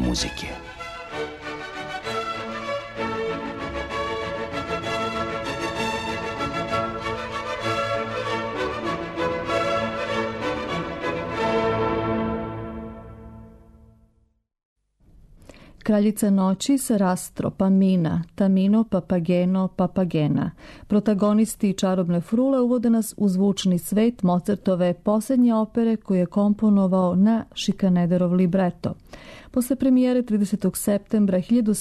muzike. Kraljica noći sa Rastro, Pamina, Tamino, Papageno, Papagena. Protagonisti Čarobne frule uvode nas u zvučni svet Mozartove posljednje opere koju je komponovao na Schikanederov libreto. Posle premijere 30. septembra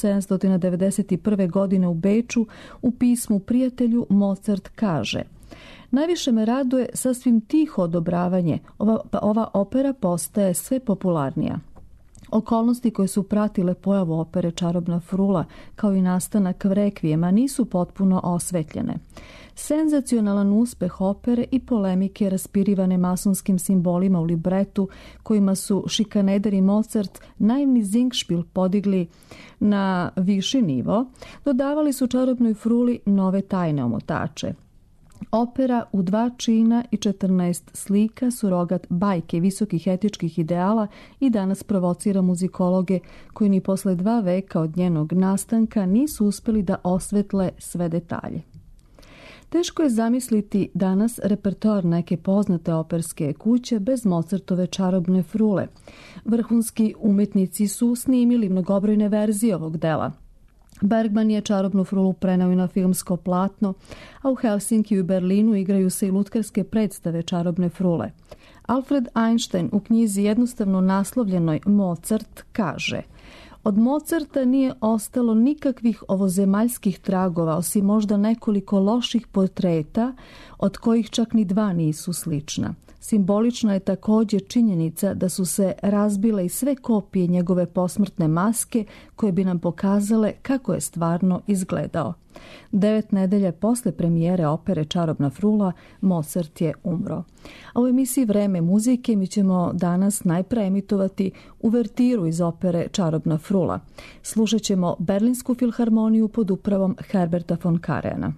1791. godine u Beču u pismu prijatelju Mozart kaže: najviše me raduje sasvim tiho odobravanje, ova opera postaje sve popularnija. Okolnosti koje su pratile pojavu opere Čarobna frula, kao i nastanak rekvijema, nisu potpuno osvetljene. Senzacionalan uspeh opere i polemike raspirivane masonskim simbolima u libretu, kojima su Schikaneder i Mozart naivni Singspiel podigli na viši nivo, dodavali su Čarobnoj fruli nove tajne omotače. Opera u 2 čina i 14 slika, surogat bajke visokih etičkih ideala, i danas provocira muzikologe koji ni posle 2 veka od njenog nastanka nisu uspeli da osvetle sve detalje. Teško je zamisliti danas repertoar neke poznate operske kuće bez Mozartove Čarobne frule. Vrhunski umetnici su snimili mnogobrojne verzije ovog dela. Bergman je Čarobnu frulu preneo i na filmsko platno, a u Helsinkiju i Berlinu igraju se i lutkarske predstave Čarobne frule. Alfred Einstein u knjizi jednostavno naslovljenoj Mozart kaže: od Mozarta nije ostalo nikakvih ovozemaljskih tragova, osim možda nekoliko loših portreta, od kojih čak ni 2 nisu slična. Simbolična je također činjenica da su se razbile i sve kopije njegove posmrtne maske koje bi nam pokazale kako je stvarno izgledao. 9 nedelja posle premijere opere Čarobna frula, Mozart je umro. A u emisiji Vreme muzike mi ćemo danas najpre emitovati uvertiru iz opere Čarobna frula. Slušat ćemo Berlinsku filharmoniju pod upravom Herberta von Karajansa.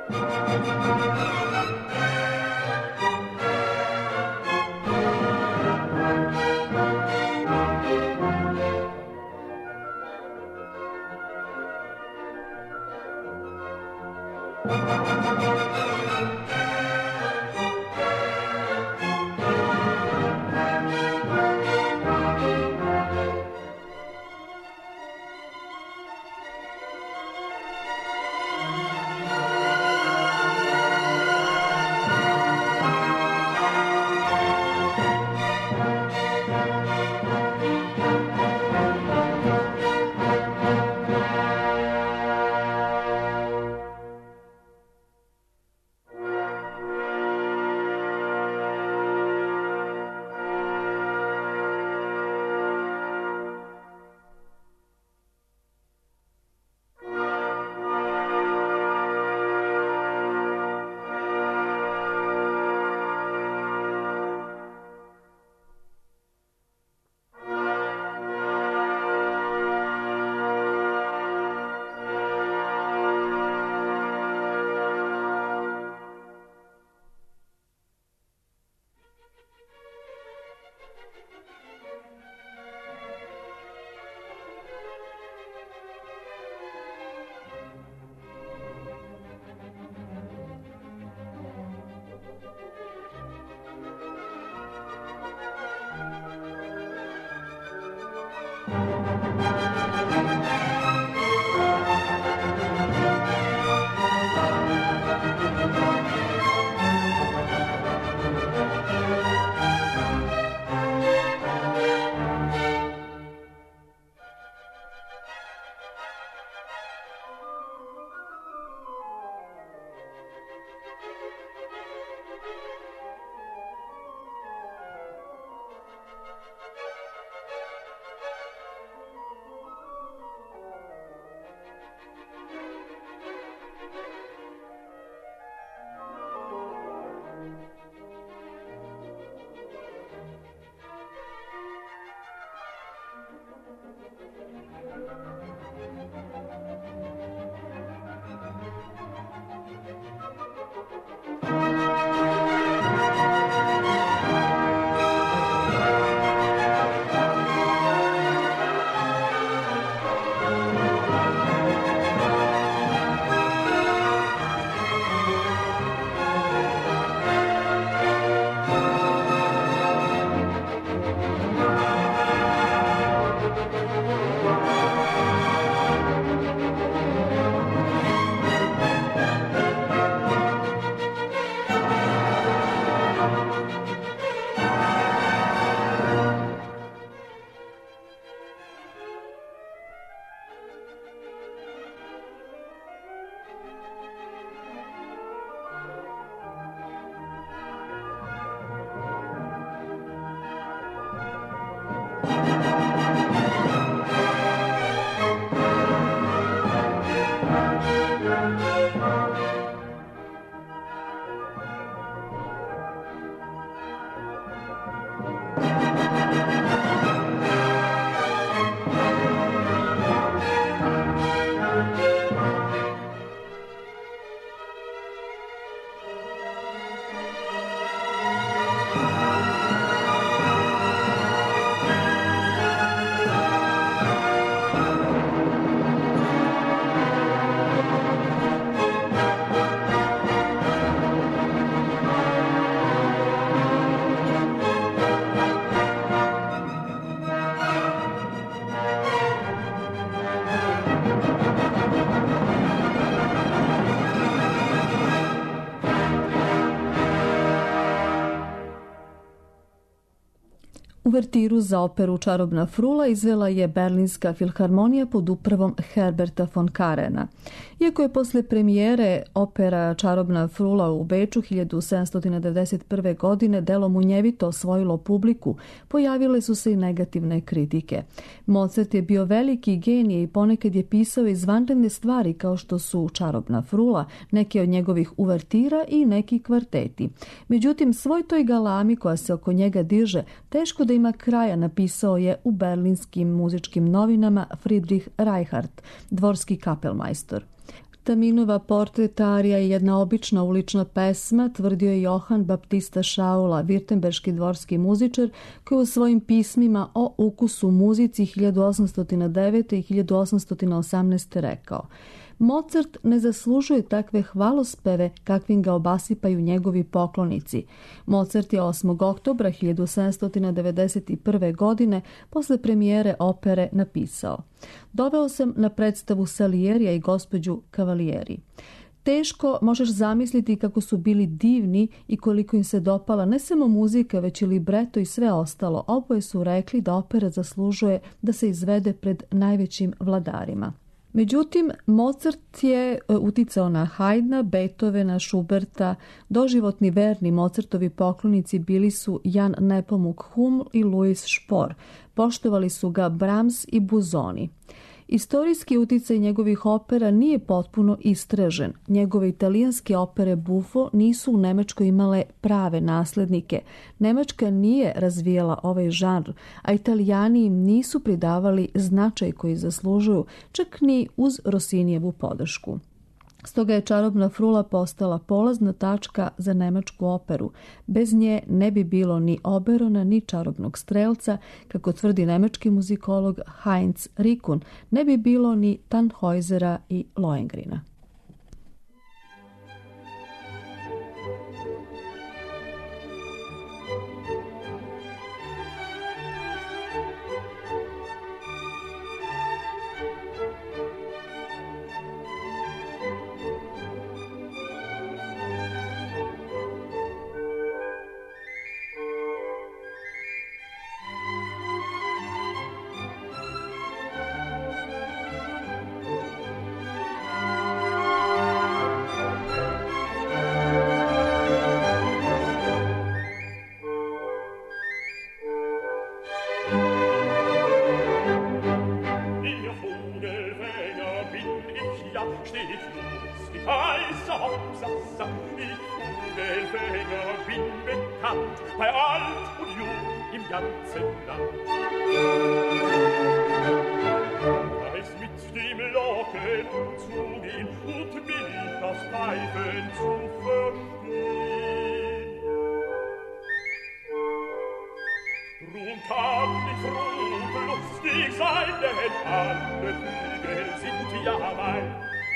Uvertiru za operu Čarobna frula izvela je Berlinska filharmonija pod upravom Herberta von Karena. Iako je posle premijere opera Čarobna frula u Beču 1791. godine delo munjevito osvojilo publiku, pojavile su se i negativne kritike. Mozart je bio veliki genije i ponekad je pisao izvanredne stvari kao što su Čarobna frula, neke od njegovih uvertira i neki kvarteti. Međutim, svoj toj galami koja se oko njega diže, teško da ima kraja, napisao je u berlinskim muzičkim novinama Friedrich Reichardt, dvorski kapelmajstor. Taminova portretarija je jedna obična ulična pesma, tvrdio je Johann Baptista Schaula, virtemberški dvorski muzičar, koji u svojim pismima o ukusu muzici 1809. i 1818. rekao: Mozart ne zaslužuje takve hvalospeve kakvim ga obasipaju njegovi poklonici. Mozart je 8. oktobra 1791. godine posle premijere opere napisao: Doveo sam na predstavu Salijerija i gospođu Cavalieri. Teško možeš zamisliti kako su bili divni i koliko im se dopala ne samo muzika, već i libreto i sve ostalo. Oboje su rekli da opera zaslužuje da se izvede pred najvećim vladarima. Međutim, Mozart je uticao na Haydna, Beethovena, Schuberta. Doživotni verni Mozartovi poklonici bili su Jan Nepomuk Huml i Louis Spohr. Poštovali su ga Brahms i Busoni. Istorijski uticaj njegovih opera nije potpuno istražen. Njegove italijanske opere Buffo nisu u Nemačkoj imale prave naslednike. Nemačka nije razvijala ovaj žanr, a Italijani im nisu pridavali značaj koji zaslužuju, čak ni uz Rossinijevu podršku. Stoga je Čarobna frula postala polazna tačka za nemačku operu. Bez nje ne bi bilo ni Oberona, ni Čarobnog strelca, kako tvrdi nemački muzikolog Heinz Rikun, ne bi bilo ni Tannhäusera i Lohengrina. Bei alt und jung im ganzen Land. Weiß mit dem Locken umzugehen und mich das Pfeifen zu verstehen. Drum kann ich froh und lustig sein, denn alle Flügel sind ja mein.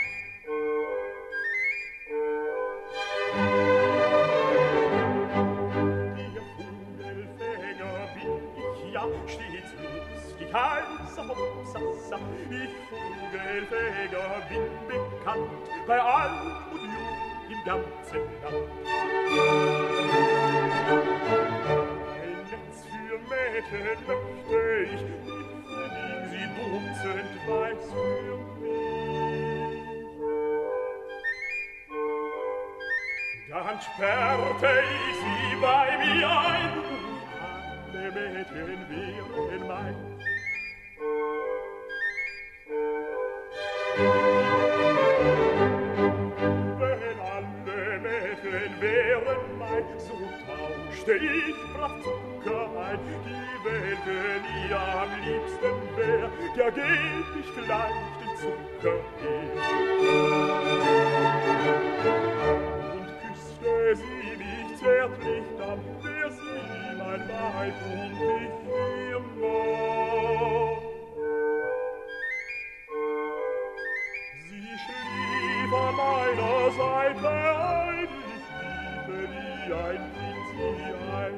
Stets lustig, heißer Hopsassa, ich Vogelfänger bin bekannt, bei alt und jung im ganzen Land. Ein Netz für Mädchen möchte ich fliegen sie dutzend weiß für mich. Dann sperrte ich sie bei mir ein, Mädchen wären mein. Wenn alle Mädchen wären mein, so tauschte ich brav Zucker ein. Die Welt ihr am liebsten wär, ja geb ich gleich den Zucker her. Und küsste sie mich zärtlich, dann wär sie mein Weib und ich immer. Sie schlief an meiner Seite ein, ich liebe wie ein Kind sie ein.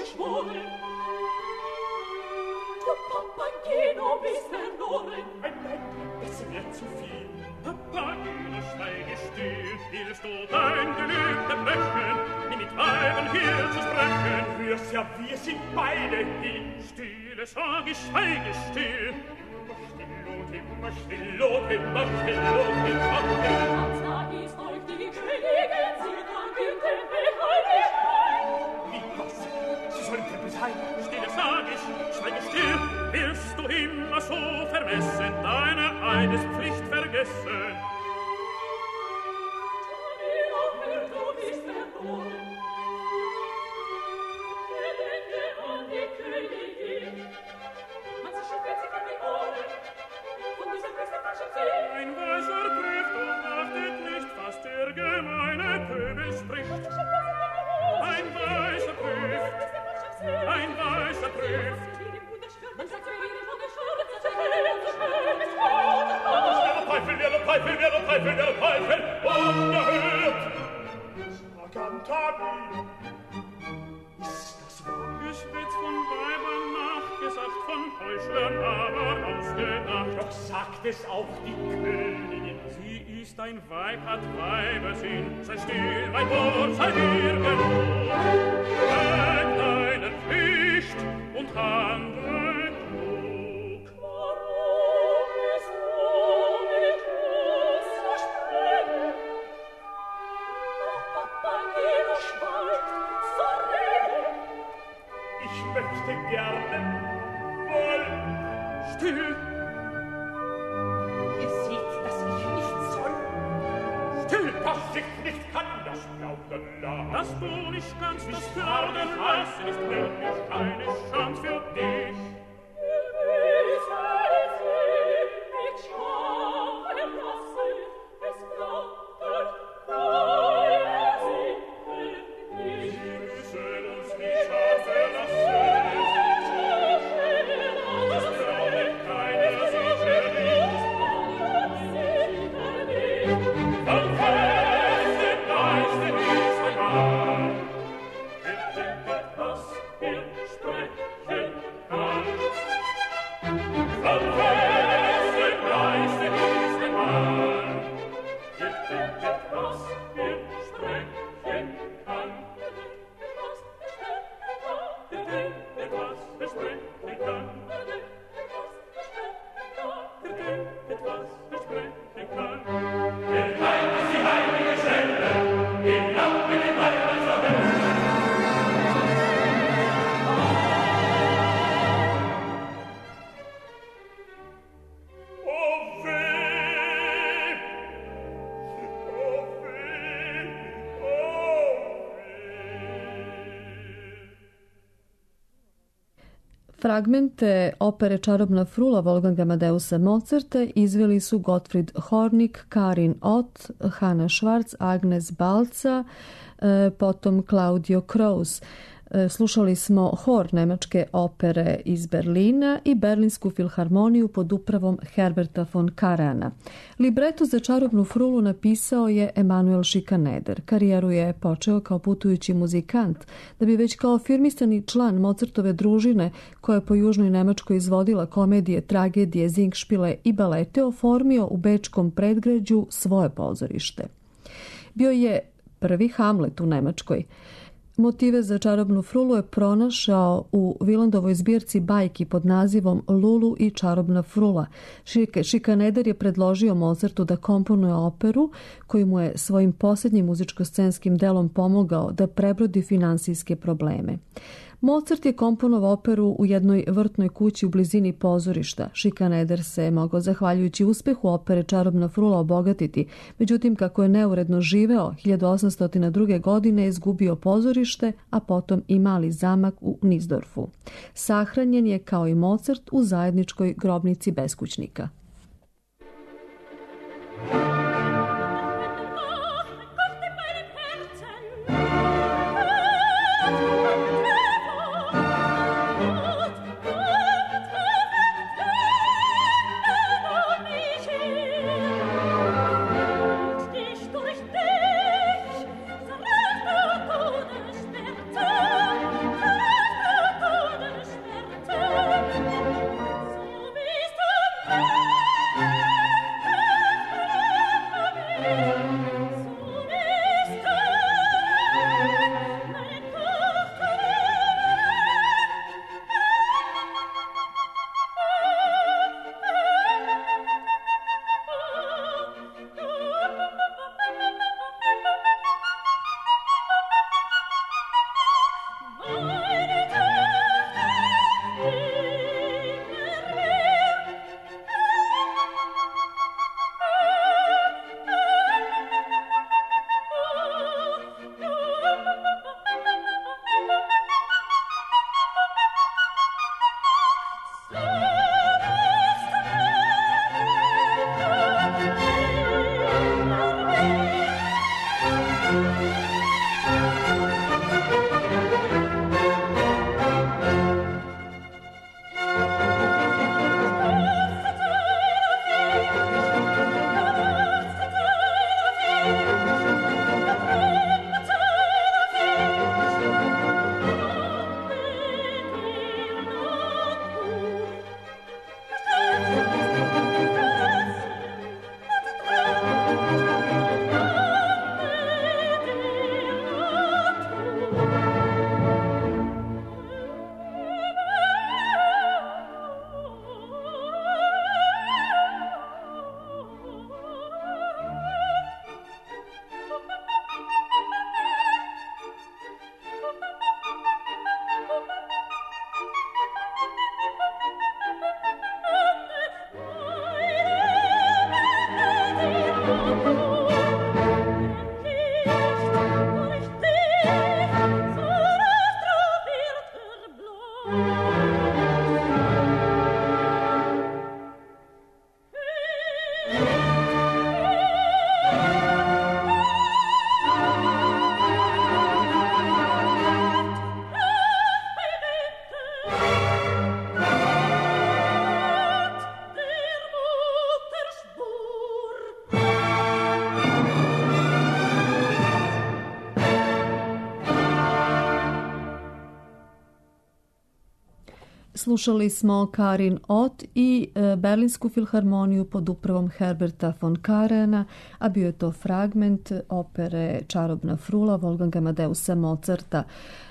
geschworen. Du Papageno bist verloren. Nein, das wird zu viel. Papageno, schweige still, willst du dein Gelübde brechen, mir mit Weiben hier zu sprechen? Hörst ja, wir sind beide hin. Stille, sag ich, schweige still. Immer still und immer still und immer still. Als da ist euch die Königin, sie kann in den Beheiligkeit. Wie was? Sie sollen Tempel sein. Stille, sag ich, schweige still. Willst du immer so vermessen, deine Eidespflicht vergessen? Du bist verloren. Gedenke an die Königin. Man sich schüttelt sich an die Ohren. Von dieser Feste falschen See. Ein Weiser prüft und achtet nicht, was der gemeine Pöbel spricht. Ein Weiser prüft, ein Weiser prüft. Man sagt mir, wie von der Wer der Teufel, unerhört! Sagantabin! Ist das wahr? Es wird von Weibern nachgesagt, von Heuchlern aber ausgedacht. Doch sagt es auch die Königin. Sie ist ein Weib, hat Weibersinn. Sei still, mein Wort, sei dir genug. Denk deine Pflicht und handle klug. Warum ist du mit uns so streng? Doch Papageno schweigt, so rede. Ich möchte gerne wollen. Still, Ihr seht, dass ich nicht soll. still, Dass ich nicht kann, das plaudern lassen. dass du nicht kannst, das plaudern lassen, ist wirklich eine Schand für dich. Mit Scham verlassen, es klappert, freue sich nicht. Wir müssen uns nicht Scham verlassen. Das traurig keiner sicher nicht. Vom festen Geiste ist ein Mann. Wir denken, was wir sprechen kann. Vom festen Geiste ist ein Mann. Wir denken, was wir sprechen kann. Wir denken, was wir sprechen kann. Wir denken, was wir sprechen kann. Geheim ist die heilige Stelle, im Nacht mit dem Weibern zur Hölle. Oh weh! Oh weh! Oh weh! Fragmente opere Čarobna frula Wolfganga Amadeusa Mozarta izveli su Gottfried Hornig, Karin Ott, Hanna Schwarz, Agnes Balca, potom Claudio Kraus. Slušali smo hor nemačke opere iz Berlina i Berlinsku filharmoniju pod upravom Herberta von Karaana. Libreto za Čarobnu frulu napisao je Emanuel Schikaneder. Karijeru je počeo kao putujući muzikant, da bi već kao afirmisani član Mozartove družine, koja je po južnoj Nemačkoj izvodila komedije, tragedije, zingšpile i balete, oformio u bečkom predgrađu svoje pozorište. Bio je prvi Hamlet u Nemačkoj. Motive za Čarobnu frulu je pronašao u Wielandovoj zbirci bajki pod nazivom Lulu i Čarobna frula. Schikaneder je predložio Mozartu da komponuje operu koju mu je svojim posljednjim muzičko-scenskim delom pomogao da prebrodi finansijske probleme. Mozart je komponovao operu u jednoj vrtnoj kući u blizini pozorišta. Schikaneder se mogao, zahvaljujući uspehu opere Čarobna frula, obogatiti. Međutim, kako je neuredno živeo, 1802. godine izgubio pozorište, a potom i mali zamak u Nizdorfu. Sahranjen je, kao i Mozart, u zajedničkoj grobnici beskućnika. Slušali smo Karin Ott i Berlinsku filharmoniju pod upravom Herberta von Karajansa, a bio je to fragment opere Čarobna frula Wolfganga Amadeusa Mozarta.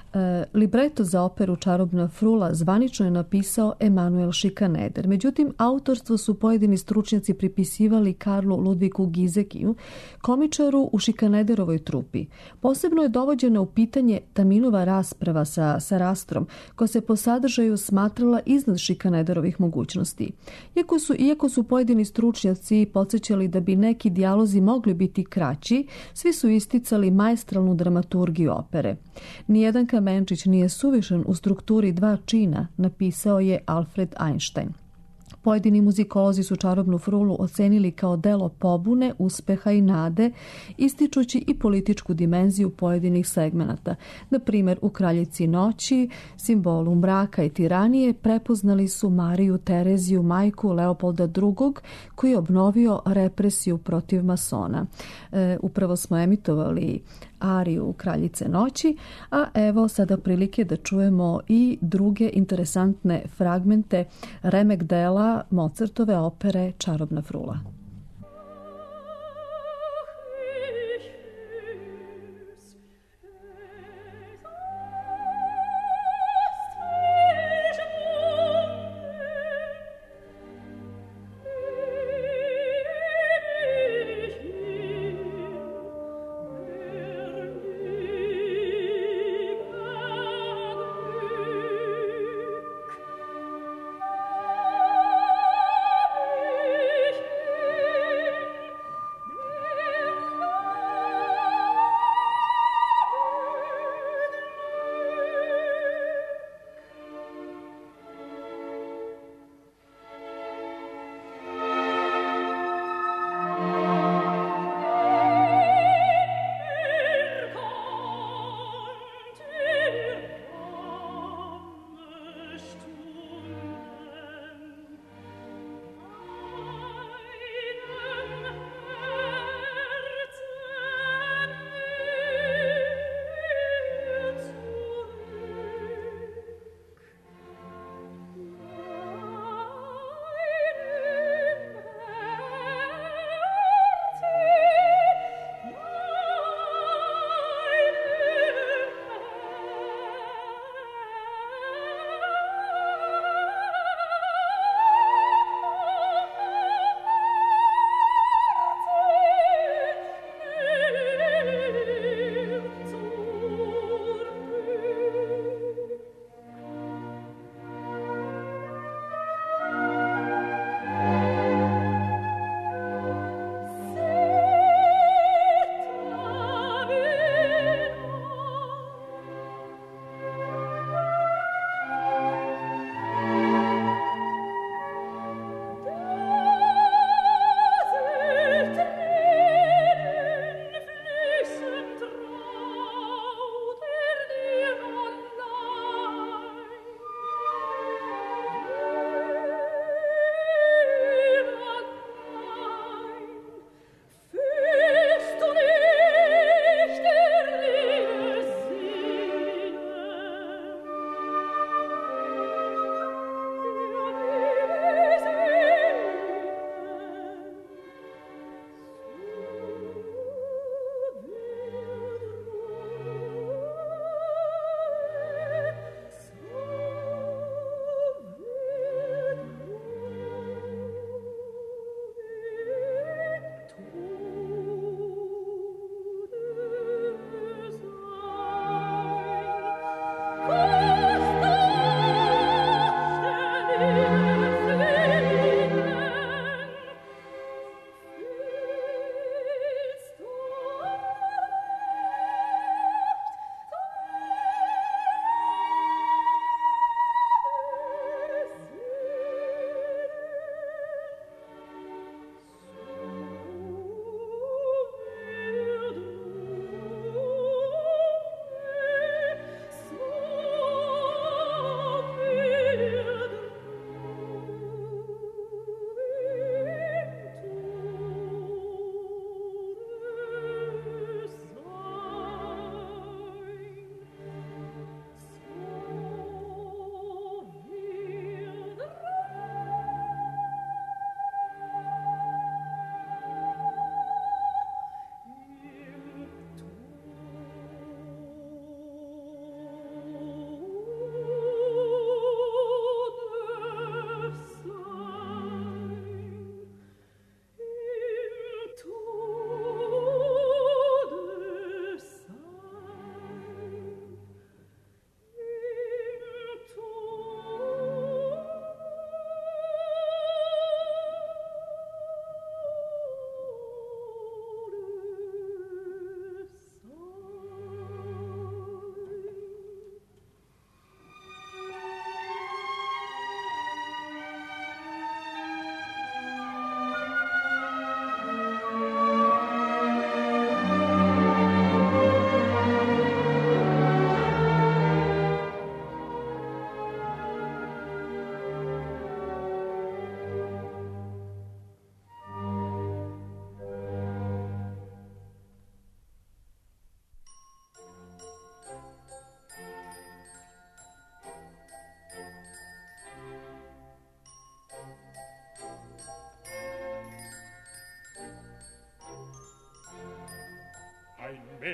Libreto za operu Čarobna frula zvanično je napisao Emanuel Schikaneder. Međutim, autorstvo su pojedini stručnjaci pripisivali Karlu Ludvigu Gizekiju, komičaru u Schikanederovoj trupi. Posebno je dovođena u pitanje Taminova rasprava sa Sarastrom, koja se po sadržaju smatrala iznad Schikanederovih mogućnosti. Iako su pojedini stručnjaci podsjećali da bi neki dijalozi mogli biti kraći, svi su isticali maestralnu dramaturgiju opere. Nijedan kamenčić nije suvišan u strukturi dva čina, napisao je Alfred Einstein. Pojedini muzikolozi su Čarobnu frulu ocenili kao delo pobune, uspeha i nade, ističući i političku dimenziju pojedinih segmenata. Na primjer, u Kraljici noći, simbolu mraka i tiranije, prepoznali su Mariju Tereziju, majku Leopolda II, koji je obnovio represiju protiv masona. Upravo smo emitovali ariju Kraljice noći, a evo sada prilike da čujemo i druge interesantne fragmente remek dela Mozartove opere Čarobna frula. Ich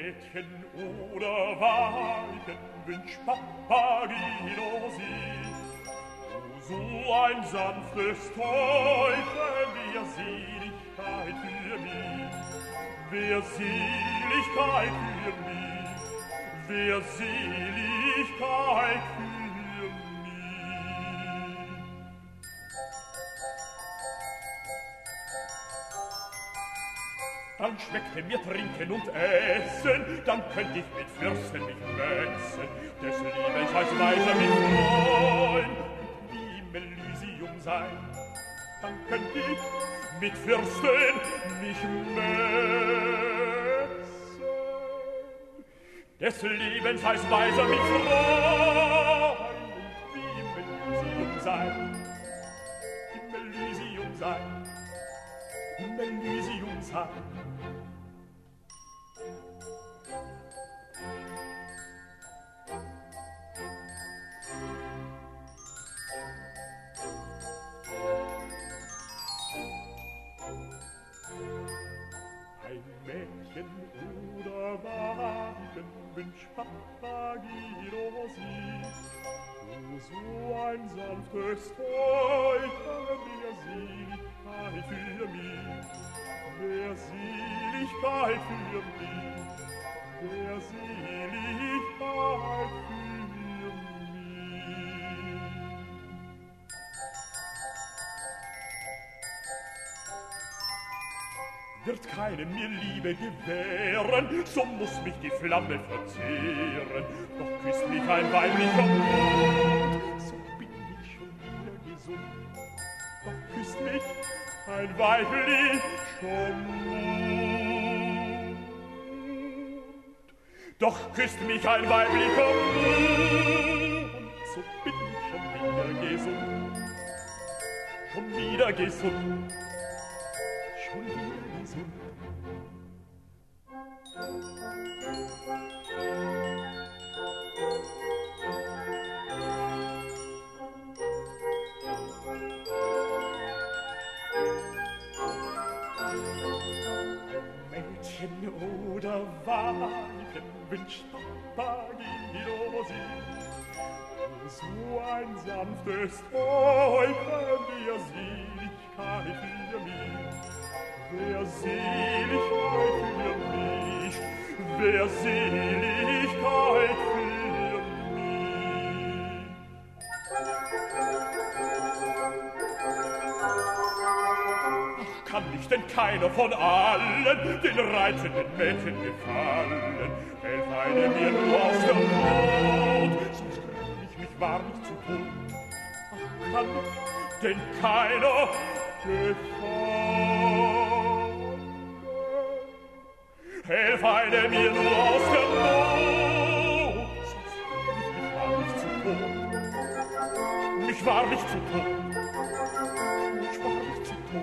Mädchen oder Weibchen wünscht Papageno sie. So ein sanftes Täubchen, wer Seligkeit für mich, wer Seligkeit für mich, wer Seligkeit für mich. Dann schmeckte mir Trinken und Essen, dann könnt ich mit Fürsten mich messen, des Lebens als Weiser mit Freund, wie im Elysium sein. Dann könnt ich mit Fürsten mich messen, des Lebens als Weiser mit Freund, wie im Elysium sein. Im Elysium sein. Im Elysium sein. Ein Mädchen oder Weibchen wünscht Papageno sie. So ein sanftes Täubchen, wer Seligkeit für mich, wer Seligkeit für mich, wer Seligkeit für mich. Wird keinem mir Liebe gewähren, so muss mich die Flamme verzehren. Doch küsst mich ein weiblicher Mund, so bin ich schon wieder gesund. Doch küsst mich ein weiblicher Mund. Doch küsst mich ein weiblicher Mund, so bin ich schon wieder gesund. Schon wieder gesund. Schon wieder gesund. Mädchen oder Weibchen wünscht Papageno sie. So ein sanftes Täubchen, wer Seligkeit für mich, wer Seligkeit für mich, wer Seligkeit für mich. Ach, kann mich denn keiner von allen den reizenden Mädchen gefallen? Helf eine mir nur aus der Not, sonst krieg ich mich wahr nicht zu tun. Ach, kann mich denn keiner gefallen? Helf eine mir nur aus der Not, sonst krieg ich mich wahr nicht zu tun. Mich wahr nicht zu tun. Mich wahr nicht zu tun.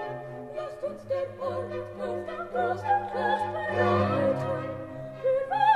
Lasst uns den Ort auf der großen Kraft bereiten, für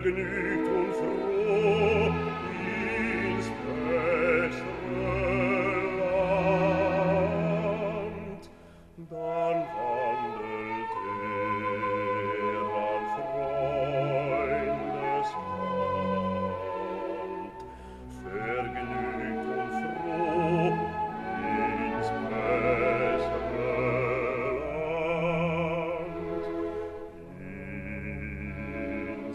vergnügt und froh ins bessere Land. Dann wandelt an Freundeshand, vergnügt und froh ins bessere Land, ins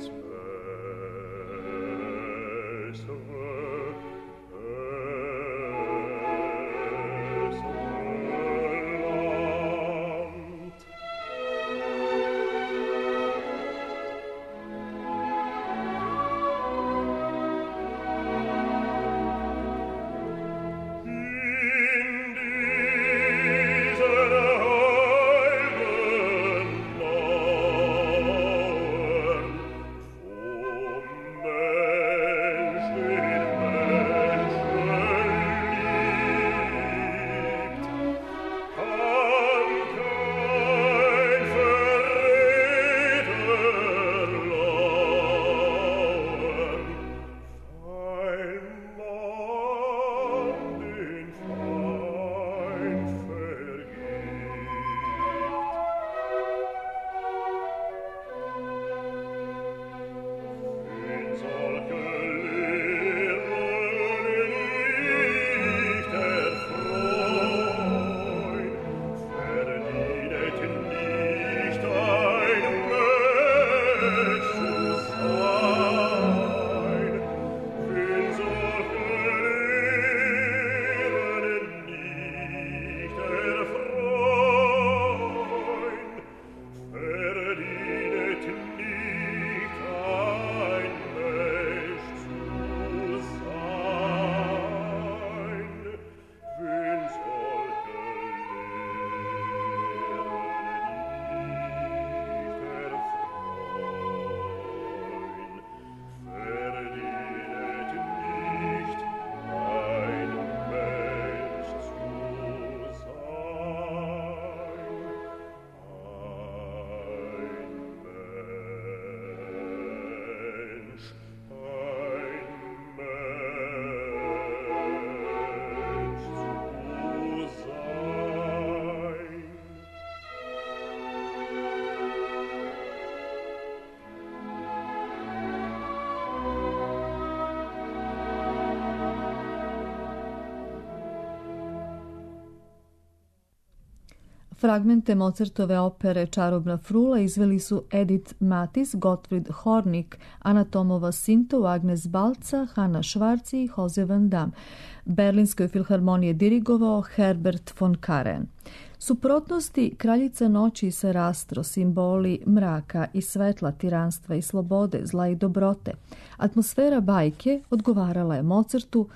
Fragmente Mozartove opere Čarobna frula izveli su Edith Matis, Gottfried Hornig, Anna Tomova Sinto, Agnes Balca, Hanna Schwarz i Jose van Dam. Berlinskoj filharmoniji je dirigovao Herbert von Karajan. Suprotnosti Kraljica noći i Sarastro, simboli mraka i svetla, tiranstva i slobode, zla i dobrote. Atmosfera bajke odgovarala je Mozartu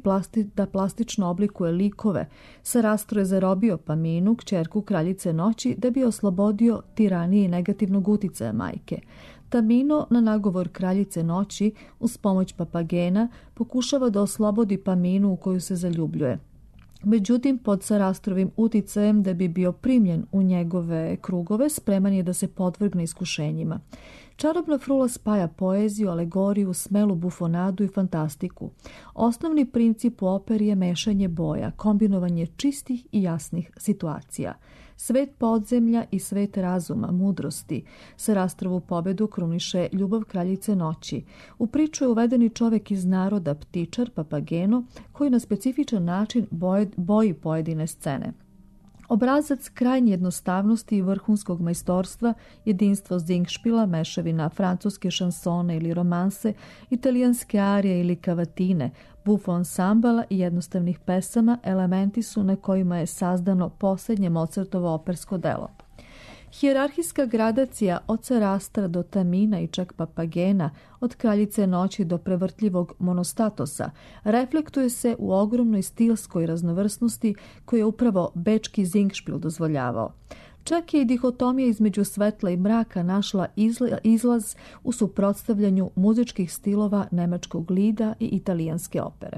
da plastično oblikuje likove. Sarastro je zarobio Paminu, kćerku Kraljice noći, da bi oslobodio tiranije i negativnog uticaja majke. Tamino, na nagovor Kraljice noći, uz pomoć Papagena, pokušava da oslobodi Paminu u koju se zaljubljuje. Međutim, pod Sarastrovim uticajem, da bi bio primljen u njegove krugove, spreman je da se podvrgne iskušenjima. Čarobna frula spaja poeziju, alegoriju, smelu bufonadu i fantastiku. Osnovni princip u operi je mešanje boja, kombinovanje čistih i jasnih situacija. Svet podzemlja i svet razuma, mudrosti. Sarastrovu pobedu kruniše ljubav Kraljice noći. U priču je uvedeni čovek iz naroda, ptičar, Papageno, koji na specifičan način boji pojedine scene. Obrazac krajnje jednostavnosti i vrhunskog majstorstva, jedinstvo Singspiela, mešavina francuske šansone ili romanse, italijanske arije ili kavatine, bufo ansambala i jednostavnih pesama elementi su na kojima je sazdano posljednje Mozartovo opersko delo. Hijerarhijska gradacija od Sarastra do Tamina i čak Papagena, od Kraljice noći do prevrtljivog Monostatosa, reflektuje se u ogromnoj stilskoj raznovrsnosti koju je upravo bečki Singspiel dozvoljavao. Čak je i dihotomija između svetla i mraka našla izlaz u suprotstavljanju muzičkih stilova nemačkog lida i italijanske opere.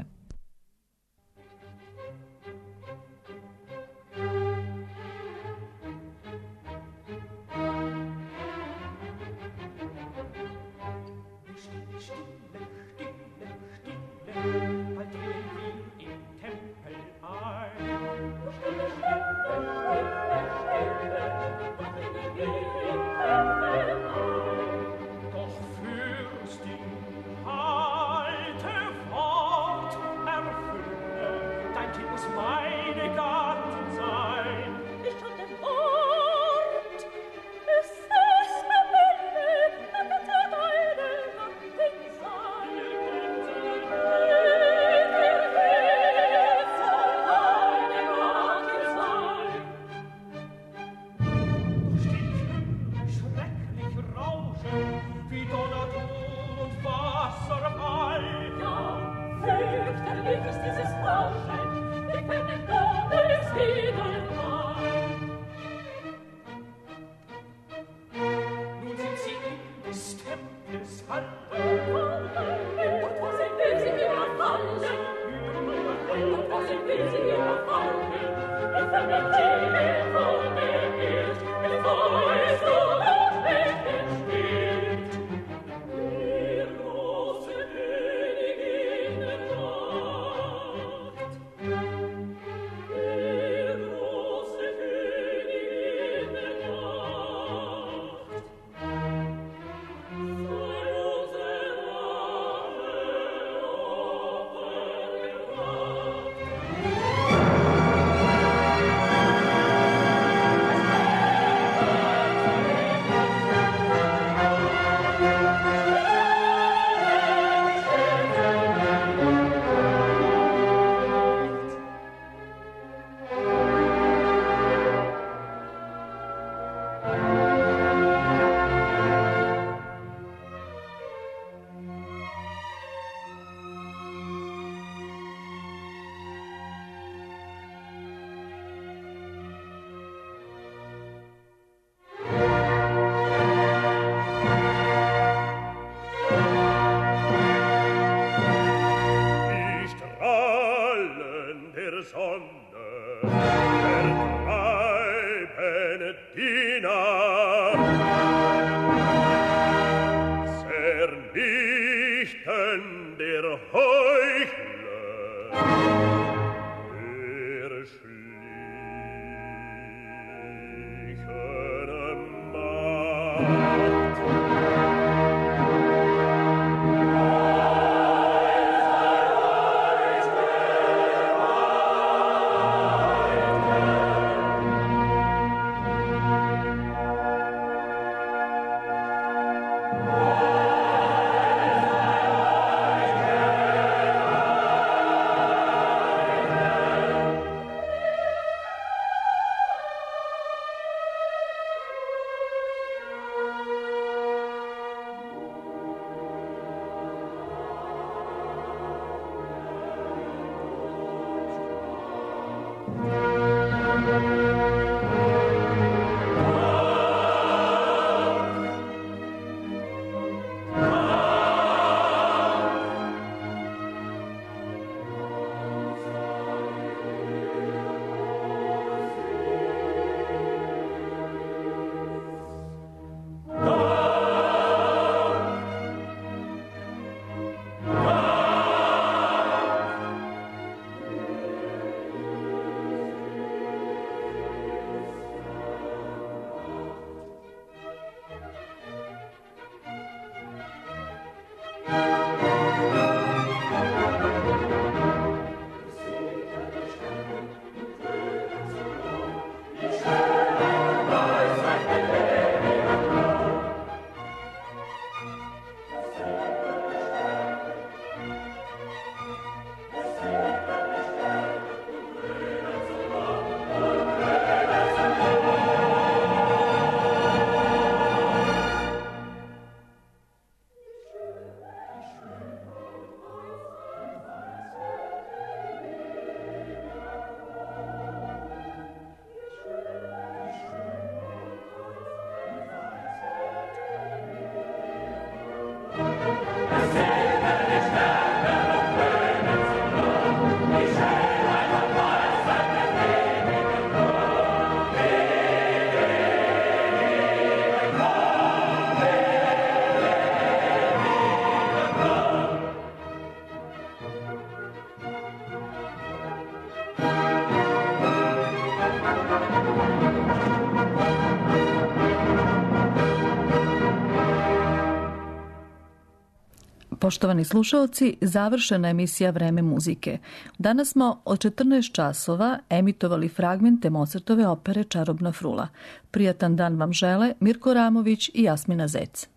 Poštovani slušalci, završena emisija Vreme muzike. Danas smo od 14 časova emitovali fragmente Mozartove opere Čarobna frula. Prijatan dan vam žele Mirko Ramović i Jasmina Zec.